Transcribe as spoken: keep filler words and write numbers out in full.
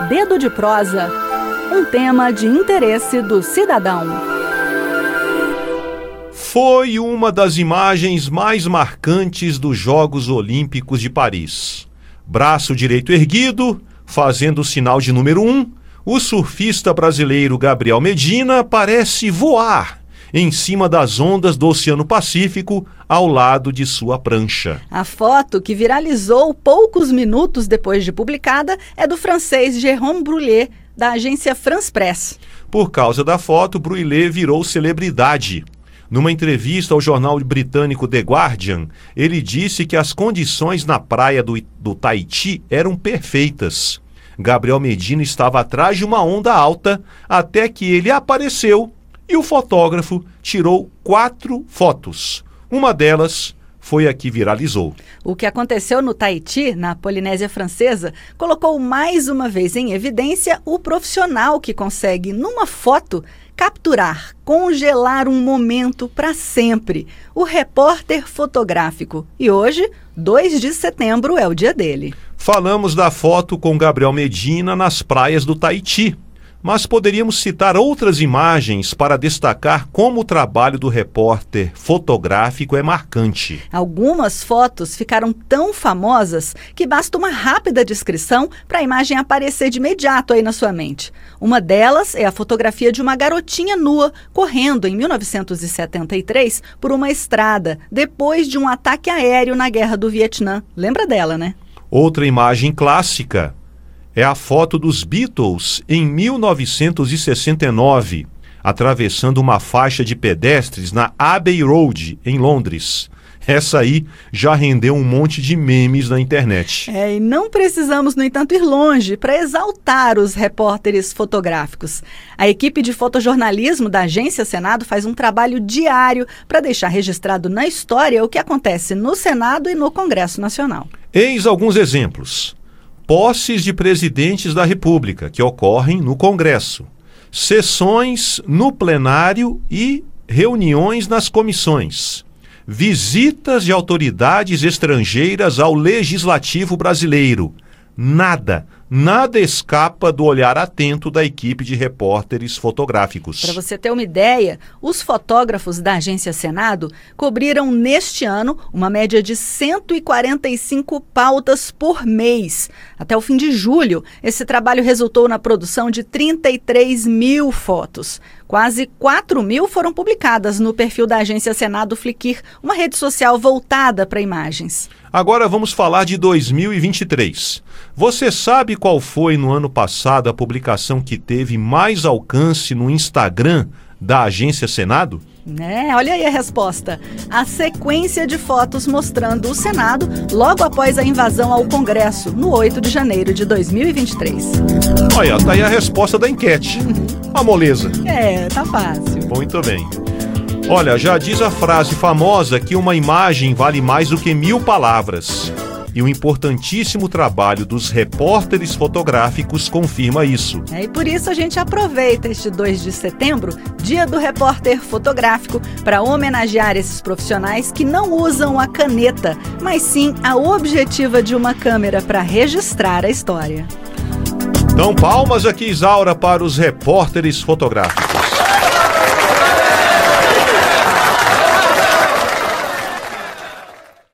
Dedo de Prosa, um tema de interesse do cidadão. Foi uma das imagens mais marcantes dos Jogos Olímpicos de Paris. Braço direito erguido, fazendo o sinal de número um, o surfista brasileiro Gabriel Medina parece voar em cima das ondas do Oceano Pacífico, ao lado de sua prancha. A foto, que viralizou poucos minutos depois de publicada, é do francês Jérôme Brulé, da agência France Press. Por causa da foto, Brulé virou celebridade. Numa entrevista ao jornal britânico The Guardian, ele disse que as condições na praia do, do Tahiti eram perfeitas. Gabriel Medina estava atrás de uma onda alta até que ele apareceu e o fotógrafo tirou quatro fotos. Uma delas foi a que viralizou. O que aconteceu no Tahiti, na Polinésia Francesa, colocou mais uma vez em evidência o profissional que consegue, numa foto, capturar, congelar um momento para sempre. O repórter fotográfico. E hoje, dois de setembro, é o dia dele. Falamos da foto com Gabriel Medina nas praias do Tahiti. Mas poderíamos citar outras imagens para destacar como o trabalho do repórter fotográfico é marcante. Algumas fotos ficaram tão famosas que basta uma rápida descrição para a imagem aparecer de imediato aí na sua mente. Uma delas é a fotografia de uma garotinha nua correndo em mil novecentos e setenta e três por uma estrada, depois de um ataque aéreo na Guerra do Vietnã. Lembra dela, né? Outra imagem clássica é a foto dos Beatles em mil novecentos e sessenta e nove, atravessando uma faixa de pedestres na Abbey Road, em Londres. Essa aí já rendeu um monte de memes na internet. É, e não precisamos, no entanto, ir longe para exaltar os repórteres fotográficos. A equipe de fotojornalismo da Agência Senado faz um trabalho diário para deixar registrado na história o que acontece no Senado e no Congresso Nacional. Eis alguns exemplos. Posses de presidentes da República, que ocorrem no Congresso. Sessões no plenário e reuniões nas comissões. Visitas de autoridades estrangeiras ao Legislativo brasileiro. Nada, nada escapa do olhar atento da equipe de repórteres fotográficos. Para você ter uma ideia, os fotógrafos da Agência Senado cobriram neste ano uma média de cento e quarenta e cinco pautas por mês. Até o fim de julho, esse trabalho resultou na produção de trinta e três mil fotos. Quase quatro mil foram publicadas no perfil da Agência Senado Flickr, uma rede social voltada para imagens. Agora vamos falar de dois mil e vinte e três. Você sabe qual foi no ano passado a publicação que teve mais alcance no Instagram da Agência Senado? É, olha aí a resposta. A sequência de fotos mostrando o Senado logo após a invasão ao Congresso, no oito de janeiro de dois mil e vinte e três. Olha, tá aí a resposta da enquete. Uma moleza. É, tá fácil. Muito bem. Olha, já diz a frase famosa que uma imagem vale mais do que mil palavras. E o importantíssimo trabalho dos repórteres fotográficos confirma isso. É, e por isso a gente aproveita este dois de setembro, Dia do Repórter Fotográfico, para homenagear esses profissionais que não usam a caneta, mas sim a objetiva de uma câmera para registrar a história. Então, palmas aqui, Isaura, para os repórteres fotográficos.